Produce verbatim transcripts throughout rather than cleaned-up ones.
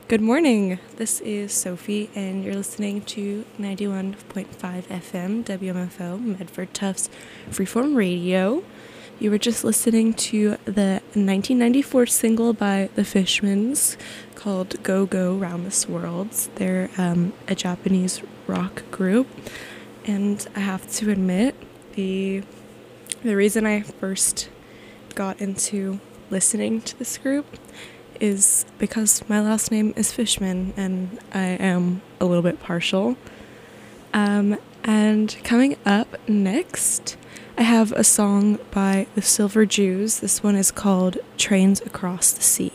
Good morning. This is Sophie, and you're listening to ninety-one point five F M W M F O Medford Tufts Freeform Radio. You were just listening to the nineteen ninety-four single by The Fishmans called Go Go Round This World. They're um, a Japanese rock group, and I have to admit, the the reason I first got into listening to this group is because my last name is Fishman, and I am a little bit partial. Um, and coming up next, I have a song by the Silver Jews. This one is called Trains Across the Sea.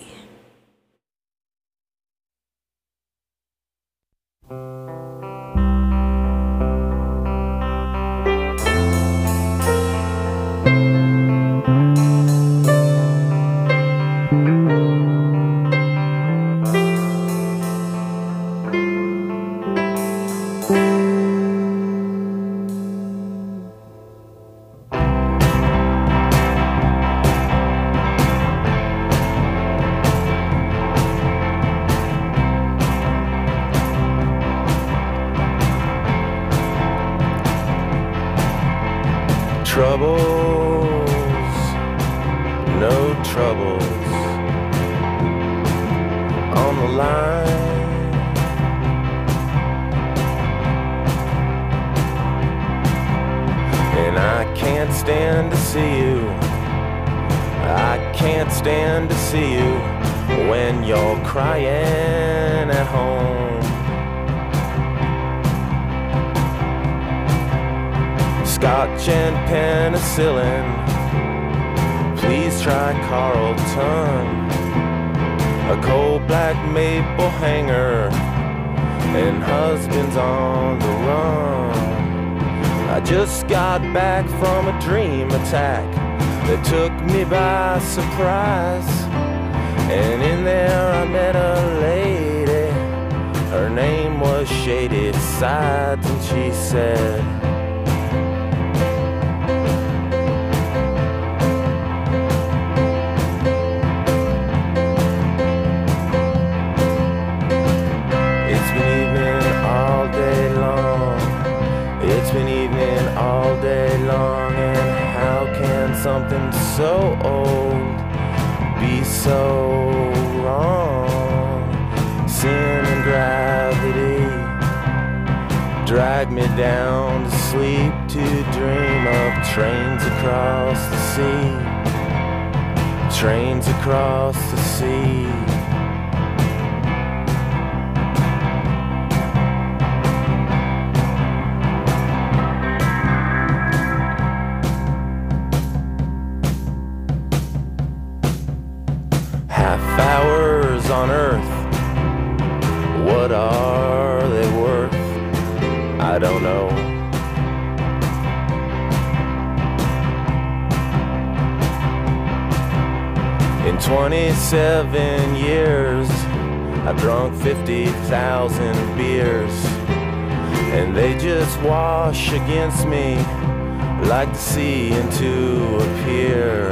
Troubles, no troubles on the line. And I can't stand to see you, I can't stand to see you when you're crying at home. Scotch and penicillin, please try Carlton. A cold black maple hanger, and husband's on the run. I just got back from a dream attack that took me by surprise. And in there I met a lady, her name was Shady Sides, and she said, all day long, and how can something so old be so wrong? Sin and gravity drag me down to sleep, to dream of trains across the sea, trains across the sea. Hours on earth, what are they worth? I don't know. In twenty-seven years, I've drunk fifty thousand beers, and they just wash against me like the sea into a pier.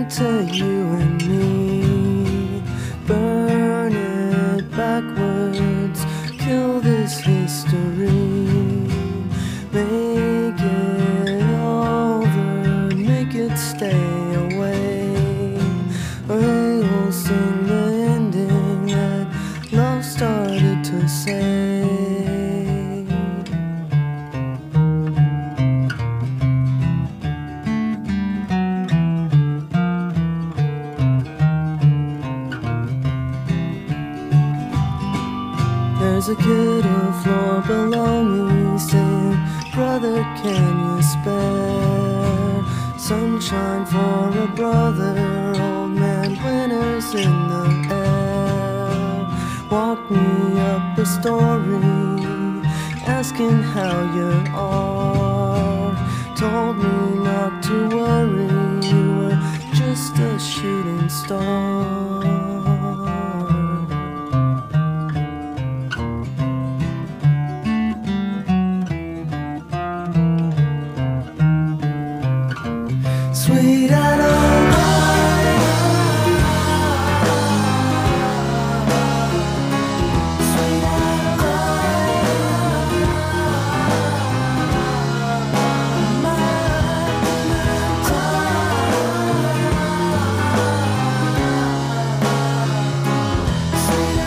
to you and me. Burn it backwards, kill this history. Make it over, make it stay away. We will sing the ending that love started to say. There's a kid on the floor below me saying, brother, can you spare sunshine for a brother? Old man, winter's in the air. Walk me up a story, asking how you are. Told me not to worry, you were just a shooting star. Sweet Adeline, sweet Adeline, my time, sweet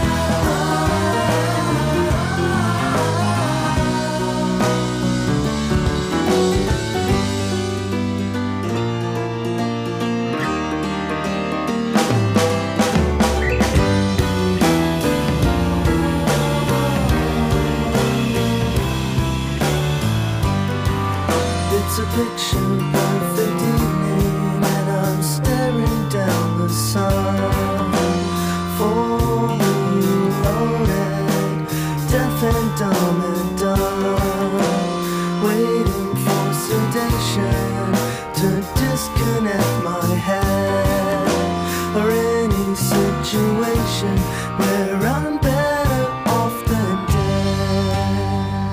It's a picture perfect evening, and I'm staring down the sun. Fully loaded, deaf and dumb and dumb, waiting for sedation to disconnect my head, or any situation where I'm better off than dead.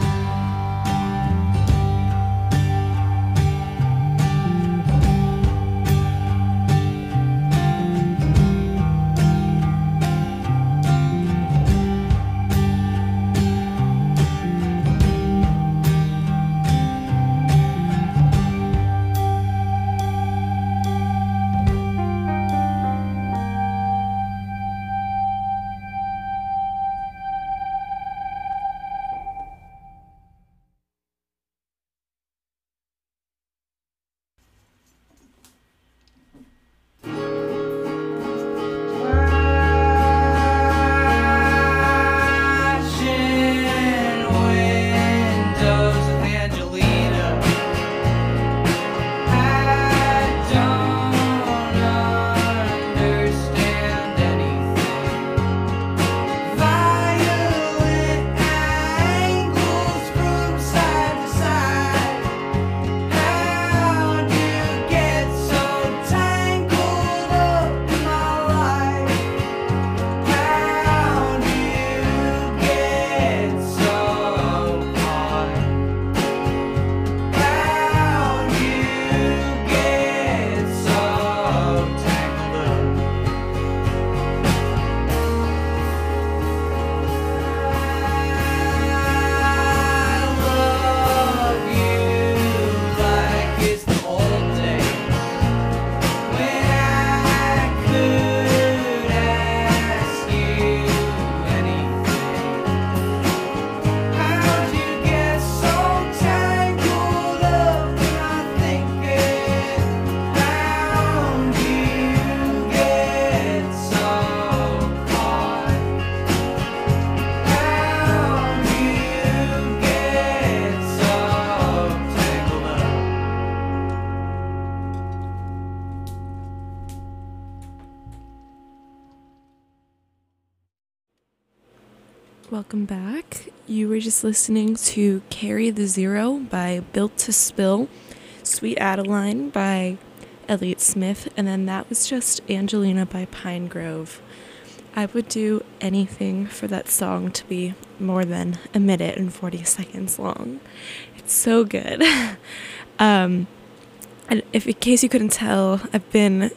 Welcome back. You were just listening to Carry the Zero by Built to Spill, Sweet Adeline by Elliott Smith, and then that was just Angelina by Pine Grove. I would do anything for that song to be more than a minute and forty seconds long. It's so good. um, and if in case you couldn't tell, I've been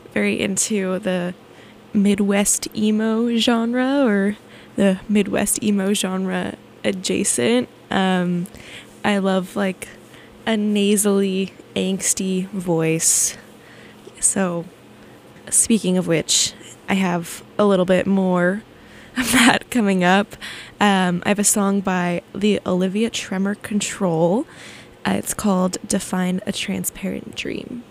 very into the Midwest emo genre, or the Midwest emo genre adjacent. Um, I love like a nasally, angsty voice. So, speaking of which, I have a little bit more of that coming up. Um, I have a song by the Olivia Tremor Control. Uh, it's called Define a Transparent Dream.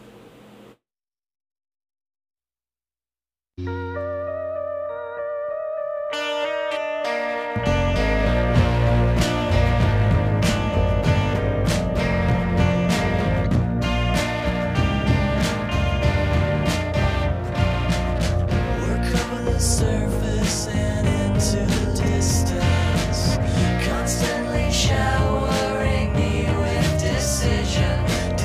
Surface and into the distance, constantly showering me with decision to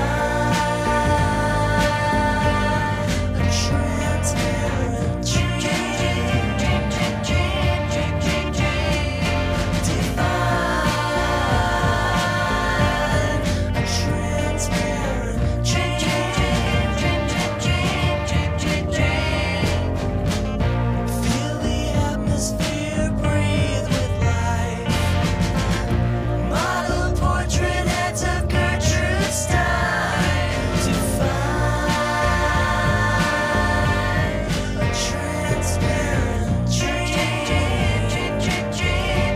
find a transparent dream, define a transparent dream. Breathe with life. Model portrait heads of Gertrude Stein. Define a transparent dream. Define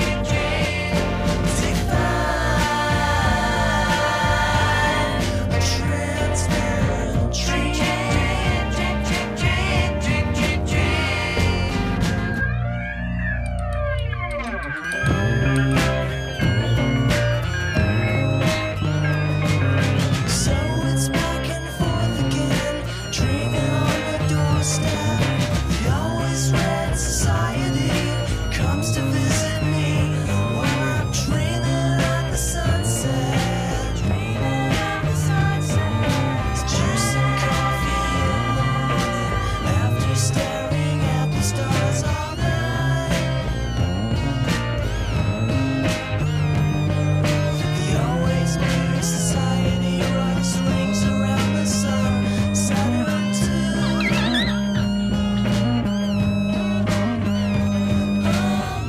a transparent dream. So it's back and forth again, dreaming on the doorstep. The always red society comes to visit me when I'm dreaming at the sunset. Dreaming at the sunset. It's juice and coffee in the morning after staring at the stars all night. The always new society runs rings around the sun, Saturn too. All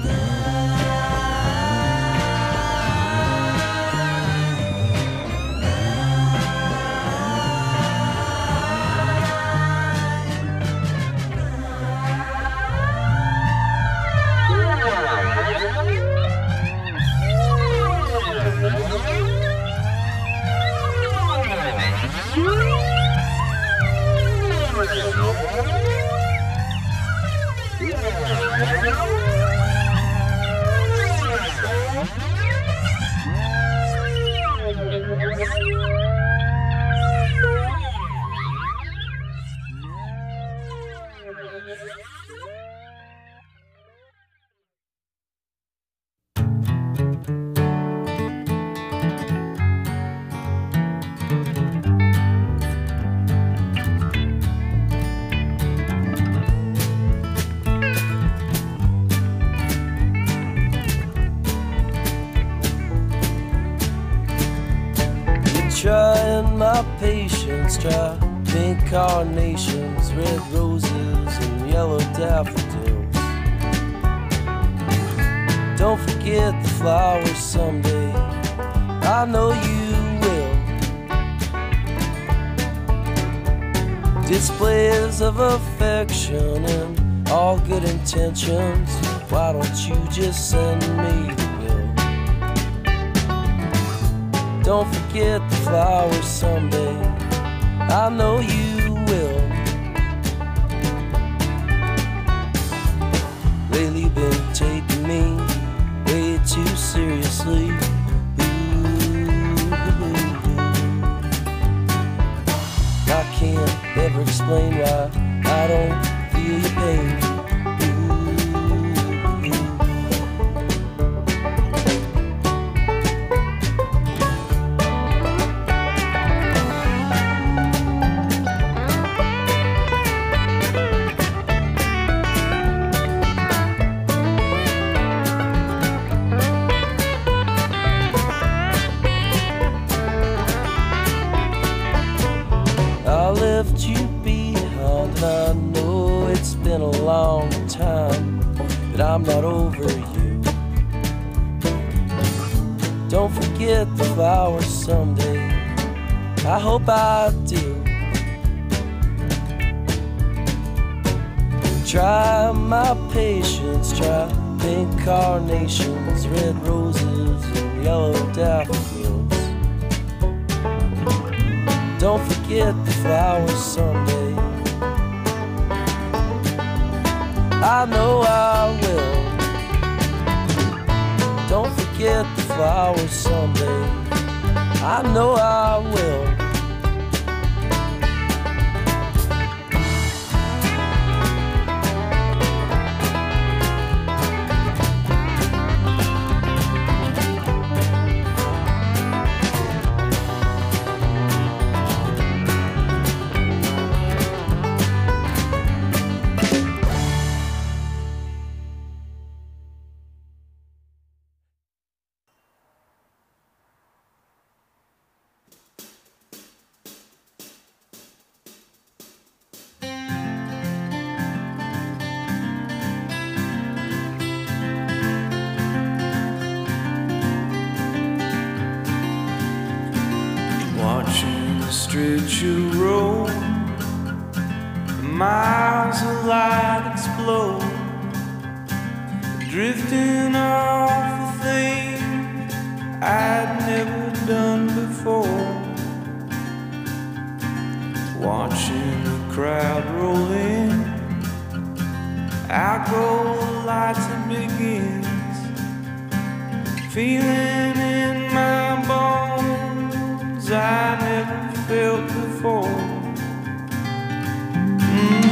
trying my patience, try pink carnations, red roses, and yellow daffodils. Don't forget the flowers someday, I know you will. Displays of affection and all good intentions, why don't you just send me the bill? Don't forget the flowers someday, I know you will. Lately you've been taking me way too seriously. Ooh, I can't ever explain why I don't feel your pain. I left you behind long time that I'm not over you. Don't forget the flowers someday, I hope I do. Try my patience, try pink carnations, red roses and yellow daffodils. Don't forget the flowers someday, I know I will. Don't forget the flowers someday, I know I will. Street you roll, miles of light explode, drifting off the thing I'd never done before. Watching the crowd roll in, out go the lights and begins, feeling in my bones I never felt before. Mm.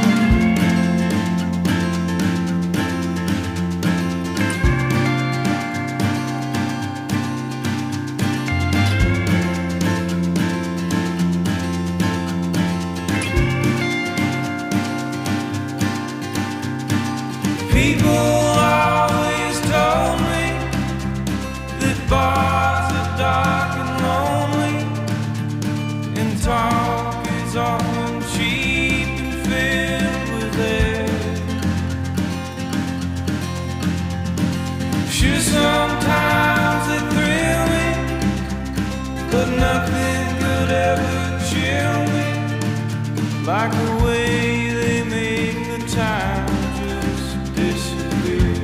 People always told me that bars are dark and lonely, and talk is often cheap and filled with air. Sure, sometimes they thrill me, but nothing could ever chill me like the way they make the time just disappear.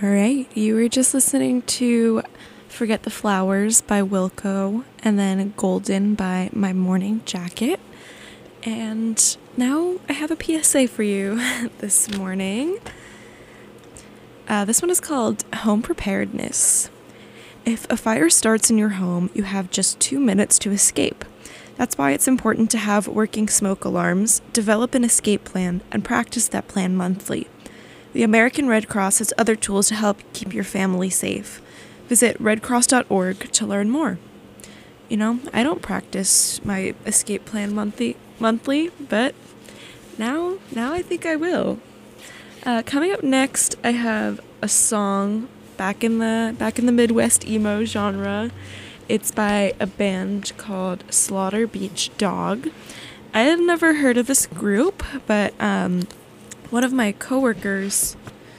All right, you were just listening to Forget the Flowers by Wilco and then Golden by My Morning Jacket. And now I have a P S A for you this morning. Uh, this one is called Home Preparedness. If a fire starts in your home, you have just two minutes to escape. That's why it's important to have working smoke alarms, develop an escape plan, and practice that plan monthly. The American Red Cross has other tools to help keep your family safe. Visit red cross dot org to learn more. You know, I don't practice my escape plan monthly, monthly, but now, now I think I will. Uh, coming up next, I have a song back in the back in the Midwest emo genre. It's by a band called Slaughter Beach Dog. I had never heard of this group, but um, one of my coworkers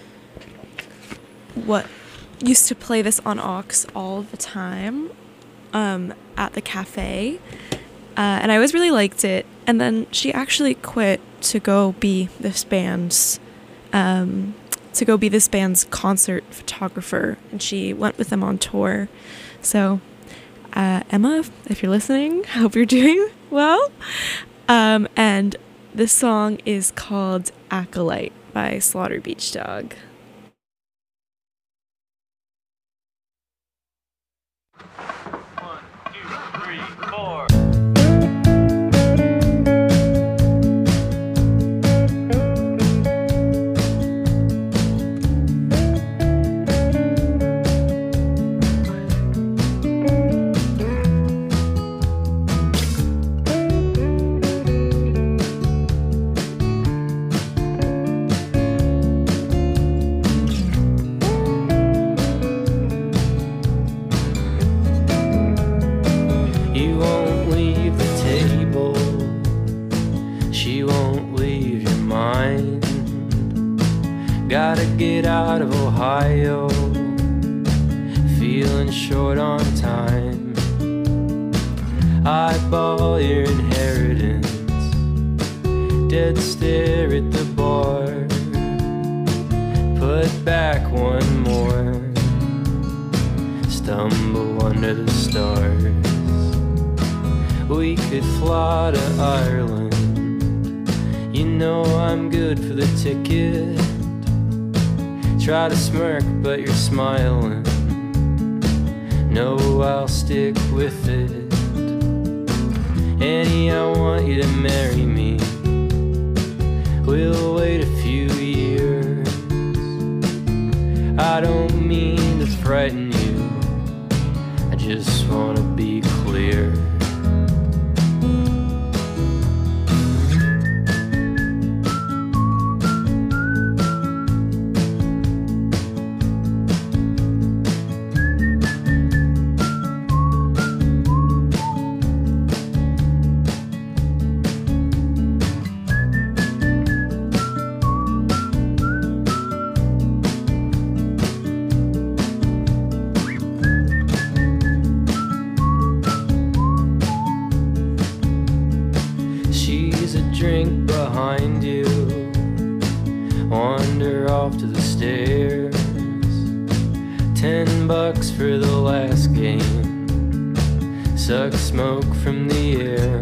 what used to play this on aux all the time um, at the cafe, uh, and I always really liked it. And then she actually quit to go be this band's um, to go be this band's concert photographer, and she went with them on tour. So. Uh, Emma, if you're listening, I hope you're doing well. Um, and this song is called Acolyte by Slaughter Beach Dog. One, two, three, four. Gotta get out of Ohio, feeling short on time. Eyeball your inheritance, dead stare at the bar. Put back one more, stumble under the stars. We could fly to Ireland, you know I'm good for the ticket. Try to smirk, but you're smiling. No, I'll stick with it. Annie, I want you to marry me. We'll wait a few years. I don't mean to frighten you, I just want to be clear. Drink behind you, wander off to the stairs. Ten bucks for the last game, suck smoke from the air.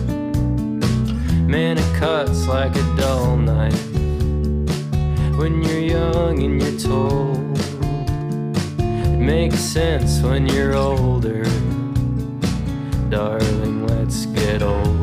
Man, it cuts like a dull knife when you're young and you're told. It makes sense when you're older. Darling, let's get old.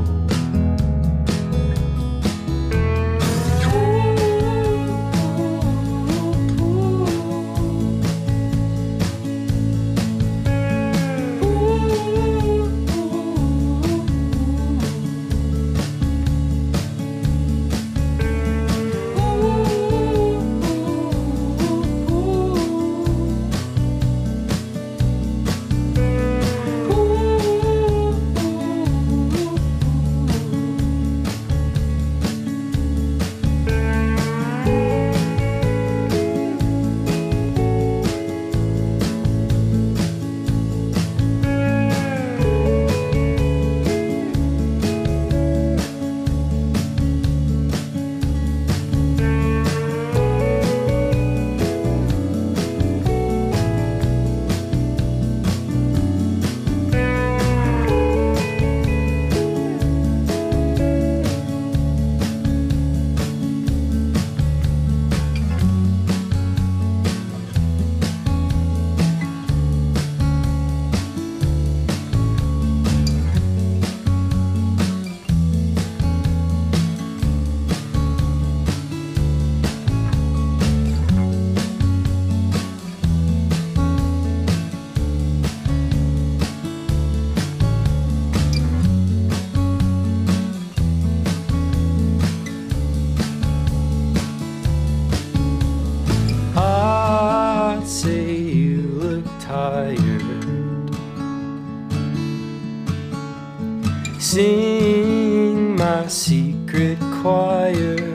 Sing my secret choir,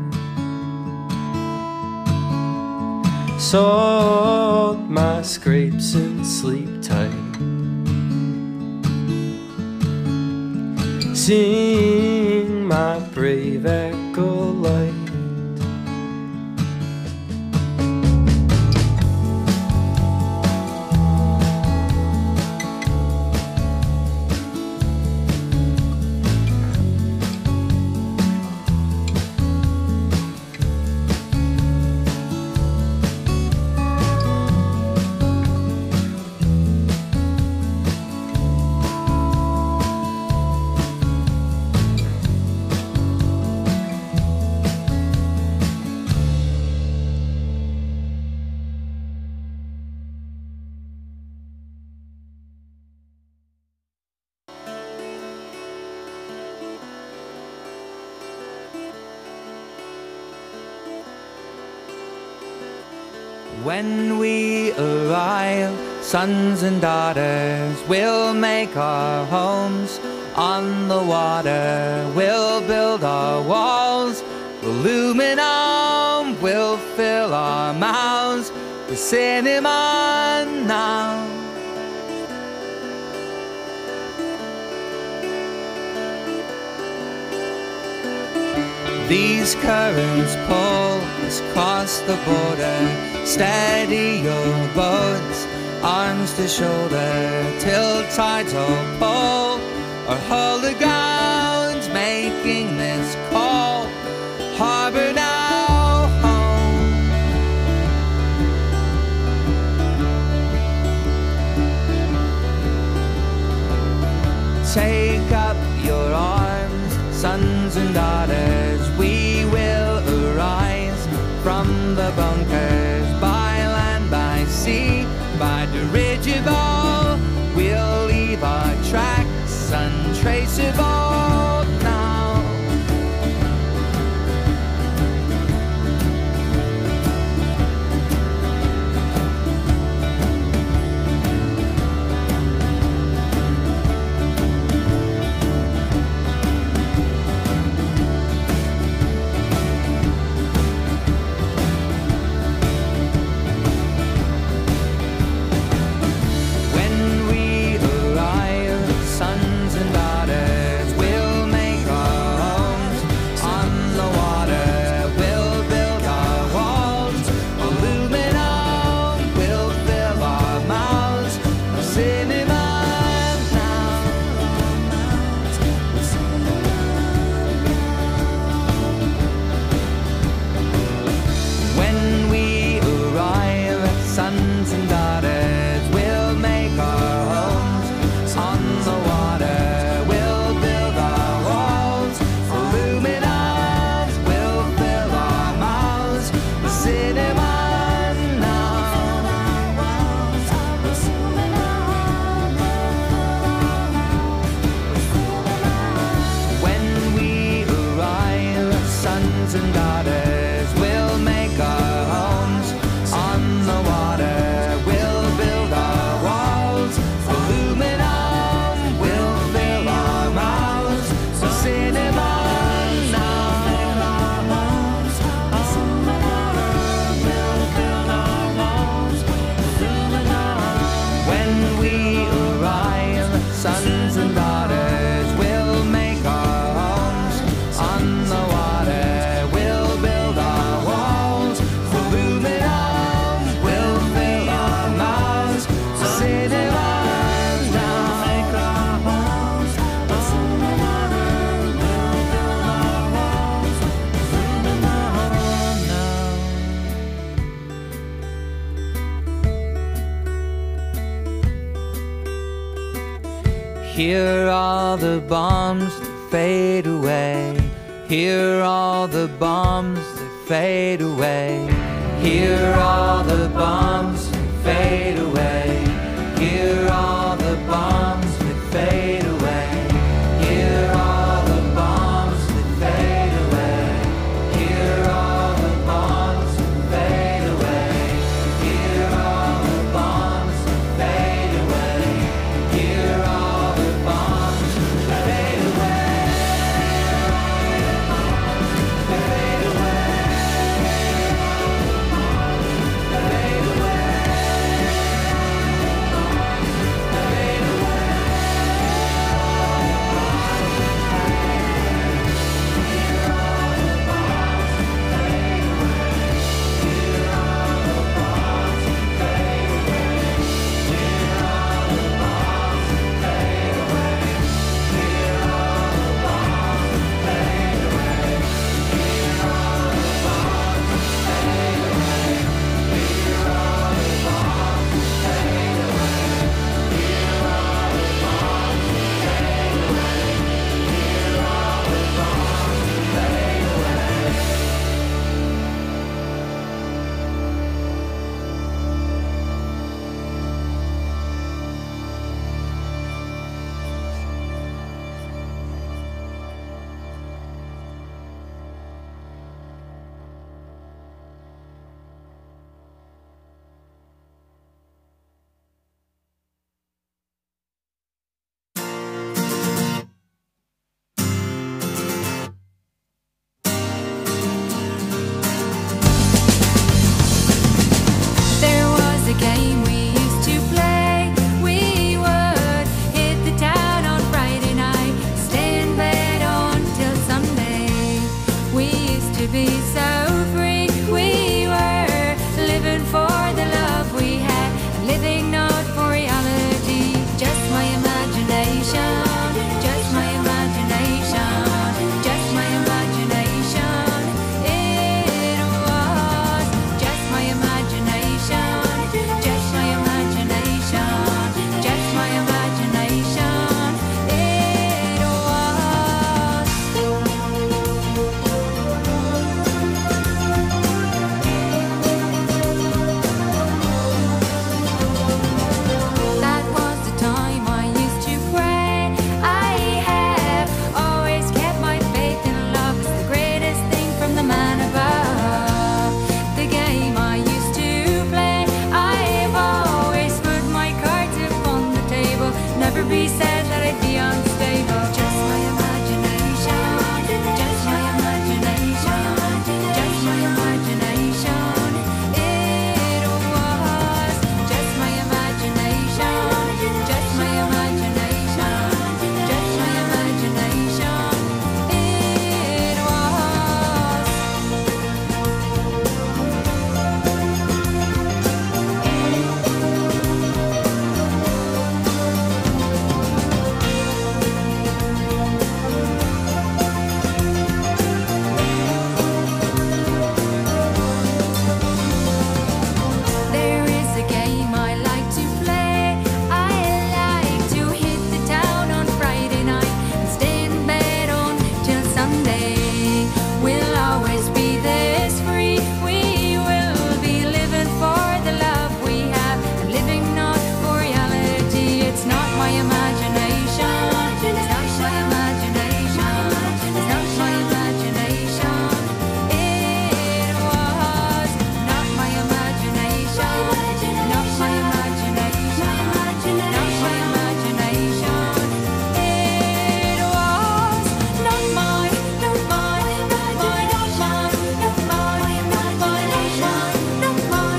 salt my scrapes and sleep tight. Sing my brave acolyte. When we arrive, sons and daughters, we'll make our homes on the water. We'll build our walls, aluminum, we'll fill our mouths with cinema now. These currents pull us across the border. Steady your boats, arms to shoulder, till tides all pull or hold the ground, making this call. Harbor now home. Take up your arms, sons and daughters, we will arise from the bunkers, by land, by sea, by dirigible. We'll leave our tracks untraceable now. Hear all the bombs that fade away. Hear all the bombs that fade away. Hear all the bombs that fade away. Hear all the bombs that fade away. Hear all the bombs that fade away. Hear all the bombs that fade away. Hear all the bombs that fade away. Hear all the bombs that fade away. might be unstable. Just my imagination. Just my imagination. Just my imagination. It was just my imagination. Just my imagination. Just my imagination. It was. There is a game I like to play. I like to hit the town on Friday night and stay in bed until Sunday. We'll always be this free. We will be living for the love we have and living not for reality. It's not my imagination. It's not my imagination. It's not my imagination. It was not my imagination. Not my imagination. Not my imagination. It was not my, not my, not my, not my, not my, not my, not my, not my.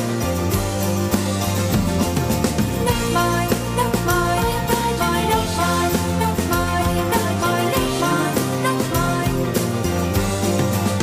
Not my, not my, not my, not my, not my, not my, not my, not my.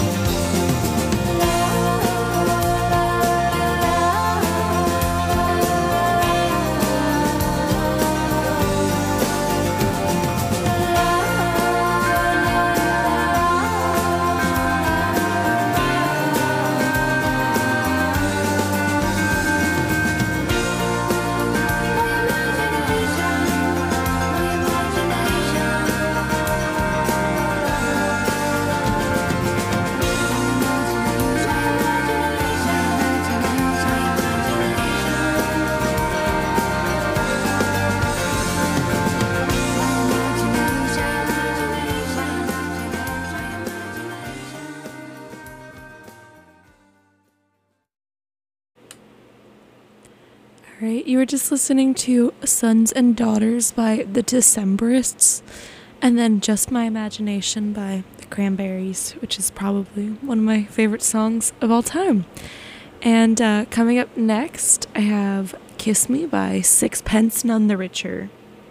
All right, you were just listening to Sons and Daughters by the Decemberists, and then Just My Imagination by the Cranberries, which is probably one of my favorite songs of all time. And uh, coming up next, I have Kiss Me by Sixpence None the Richer.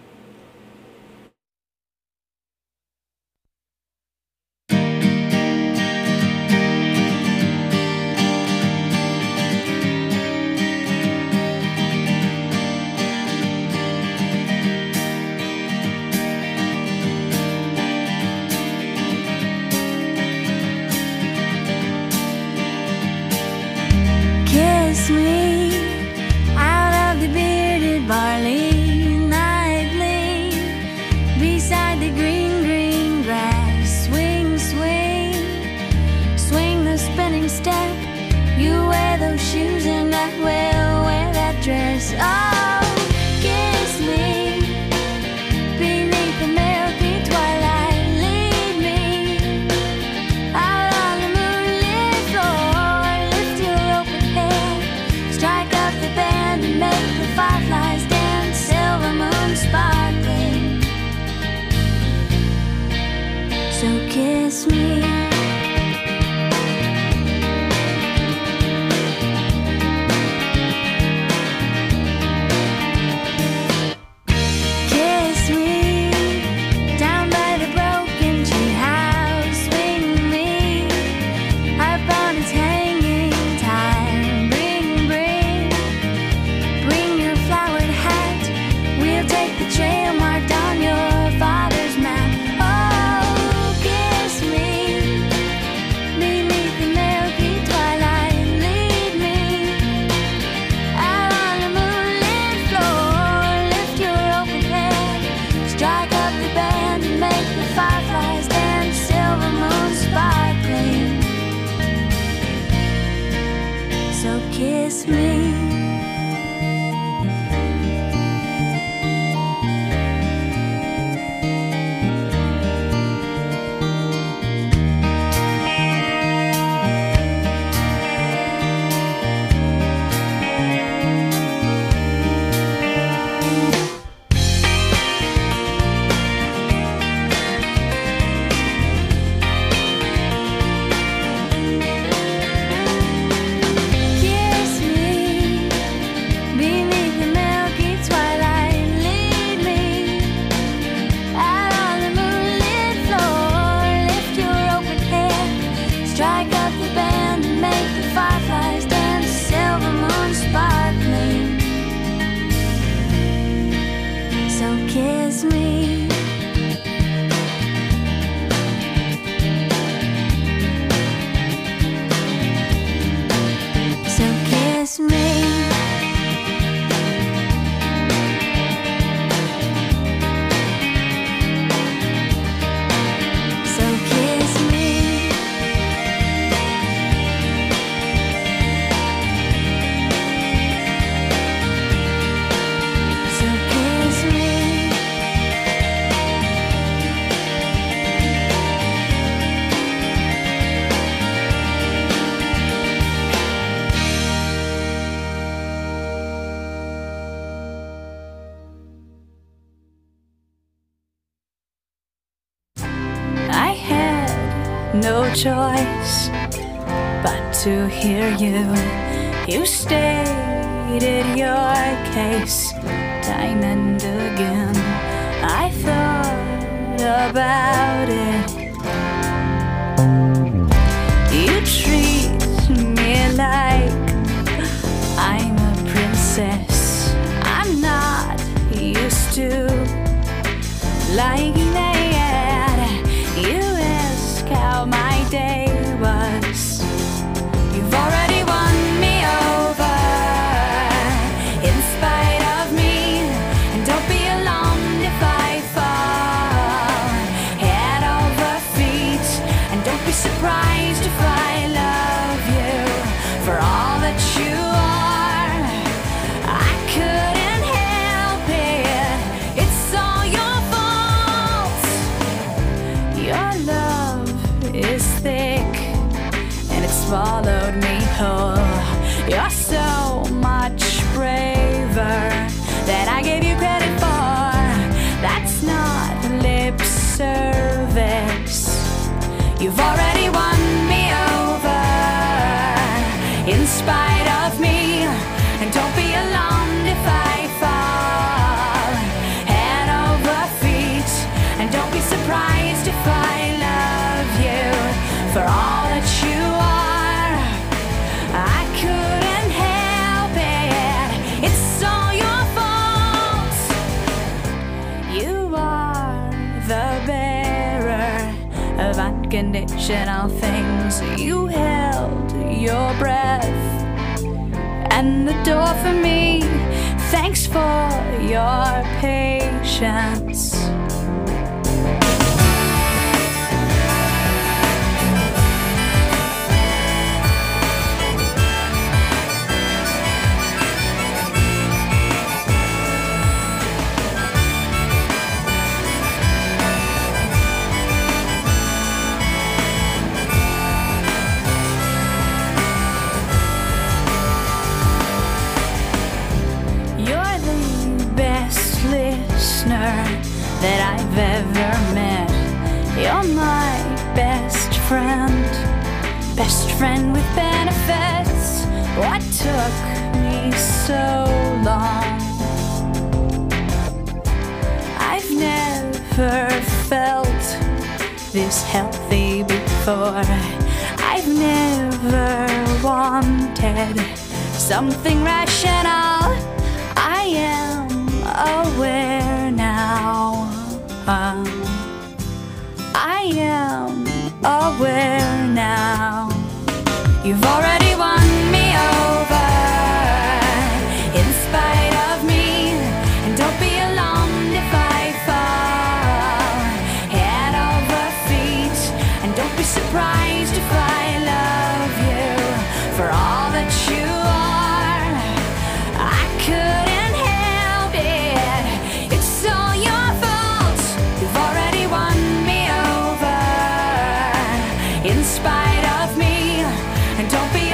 Kiss me out of the bearded barley nightly, beside the green, green grass. Swing, swing, swing the spinning step. You wear those shoes and I will wear that dress. Oh, kiss me beneath the milky twilight. Lead me out on the moonlit floor. Lift your open head, strike up the band and make the fireflies dance. Silver moon sparkling. So kiss me. Kiss me down by the broken tree house. Swing me up on its hanging time. Bring, bring, bring your flowered hat. We'll take the trail marked on your father's map. Oh, kiss me beneath the milky twilight. Lead me out on the moonlit floor. Lift your open head, strike up the band and make the fireflies dance. Silver moon sparkling. So kiss me. kiss me. So kiss me. No choice but to hear you. You stated your case time and again. I thought about it. You treat me like I'm a princess. I'm not used to liking that. You how my day was. You've already won me over in spite of me, and don't be alarmed if I fall head over feet, and don't be surprised if I love you for all that you are. I couldn't help it, it's all your fault. Your love is thick and it swallowed me whole. You're so much braver than I gave you credit for. That's not lip service. You've already won me over in spite of me, and don't be alarmed if I fall head over feet, and don't be surprised if I for all that you are. I couldn't help it, it's all your fault. You are the bearer of unconditional things. You held your breath and the door for me. Thanks for your patience. That I've ever met. You're my best friend, best friend with benefits. What took me so long? I've never felt this healthy before. I've never wanted something rational. I am aware now. Um, I am aware now. You've already won me over in spite of me, and don't be alarmed if I fall head over feet, and don't be surprised if I love you for all that you are. I couldn't help it, it's all your fault. You've already won me over in spite of me, and don't be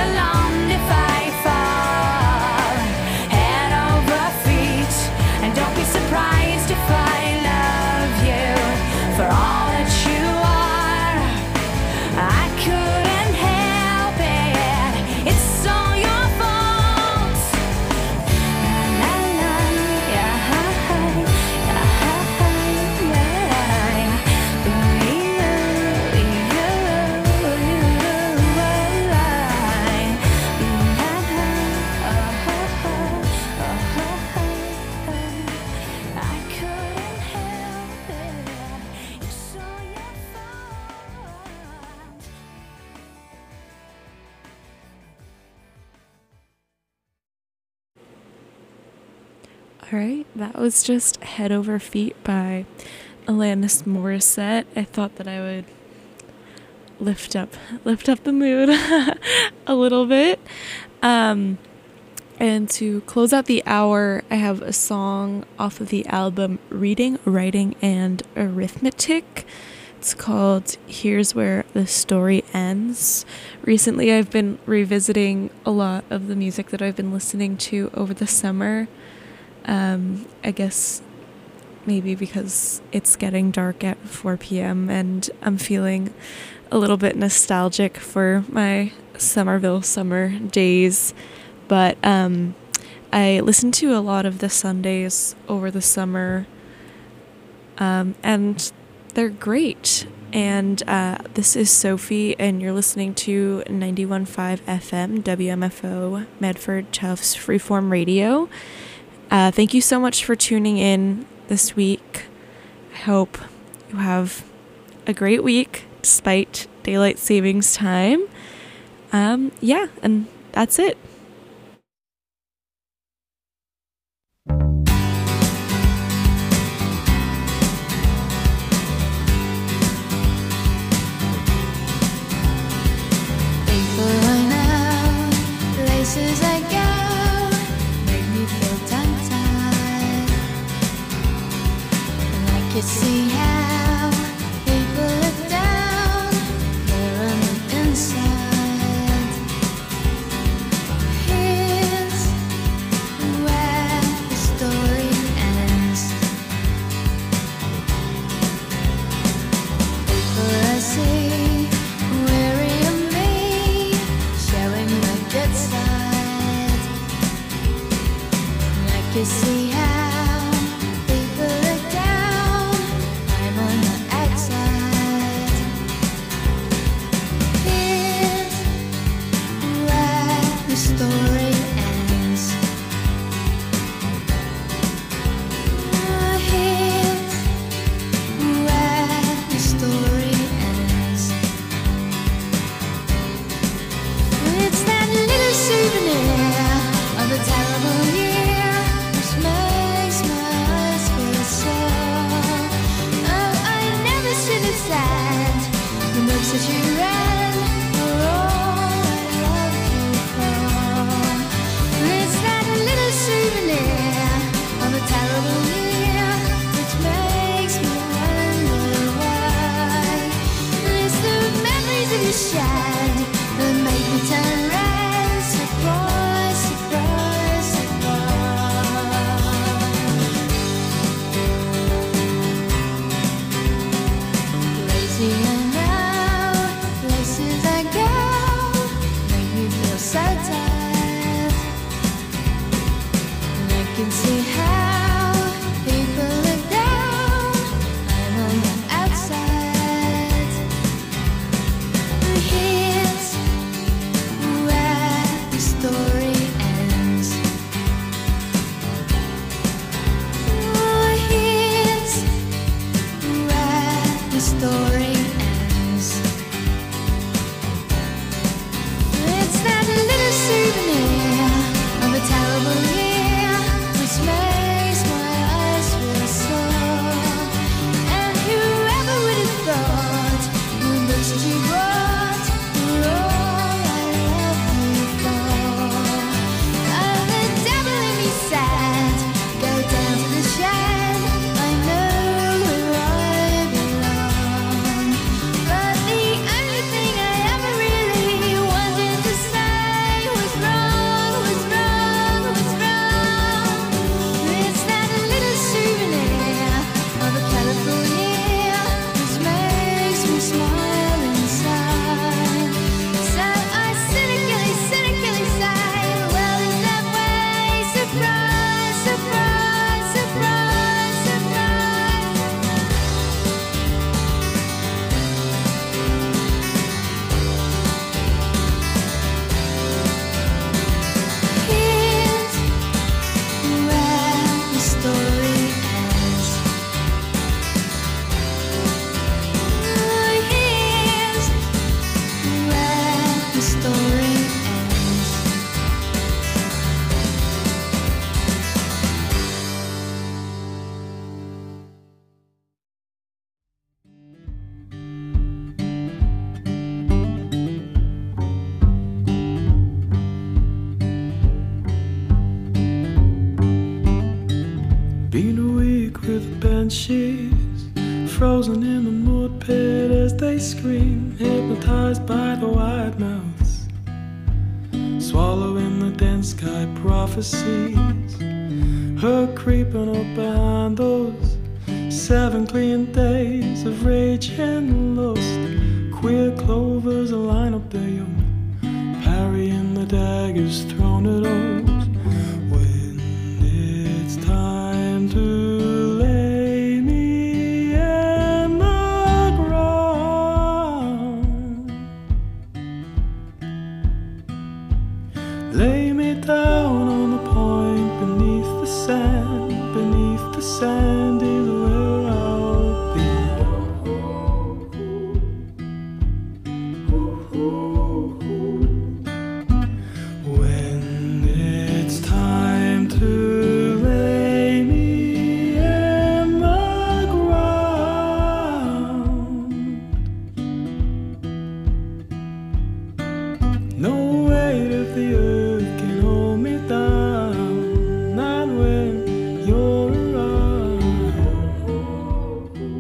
All right, that was just Head Over Feet by Alanis Morissette. I thought that I would lift up lift up the mood a little bit. Um, and to close out the hour, I have a song off of the album Reading, Writing, and Arithmetic. It's called Here's Where the Story Ends. Recently, I've been revisiting a lot of the music that I've been listening to over the summer. Um, I guess maybe because it's getting dark at four p.m. and I'm feeling a little bit nostalgic for my Somerville summer days. But um, I listened to a lot of the Sundays over the summer, um, and they're great. And uh, this is Sophie, and you're listening to ninety-one point five F M, W M F O, Medford Tufts Freeform Radio. Uh, thank you so much for tuning in this week. I hope you have a great week despite daylight savings time. Um, yeah, and that's it. People I know, places I go, make me feel tongue-tied. And I can see how people look down there on the inside. Here's where the story ends. People I see weary of me, showing my good side. And I can see how people look down, I'm on the outside. Here's where the story ends. Oh, here's where the story ends. It's that little souvenir of a terrible year which makes my eyes feel sore. Oh, I never should have said the books that you read were all I loved you for. It's that little souvenir of a terrible year which makes me wonder why. It's the memories of you shed that make me turn red. Surprise, surprise, surprise. Lazy I know, places I go, make me feel so tired. And I can see how people look down, I'm on the outside. Here's where the story ends. Oh, here's where the story ends. It's that little souvenir of a terrible year which makes my eyes feel sore. And whoever would have thought the books that you brought were all I loved you for. Oh, the devil in me said, go down to the shed, I know where I belong. banshees, frozen in the mud pit as they scream, hypnotized by the wide mouths, swallowing the dense sky prophecies. Her creeping up behind those seven clean days of rage and lust. Queer clovers line up their young, parrying the daggers thrown at us.